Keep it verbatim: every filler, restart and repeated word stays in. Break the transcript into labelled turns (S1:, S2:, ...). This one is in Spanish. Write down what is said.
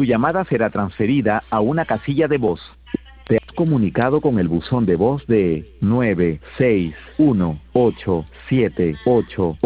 S1: Tu llamada será transferida a una casilla de voz. Te has comunicado con el buzón de voz de nueve seis uno ocho siete ocho.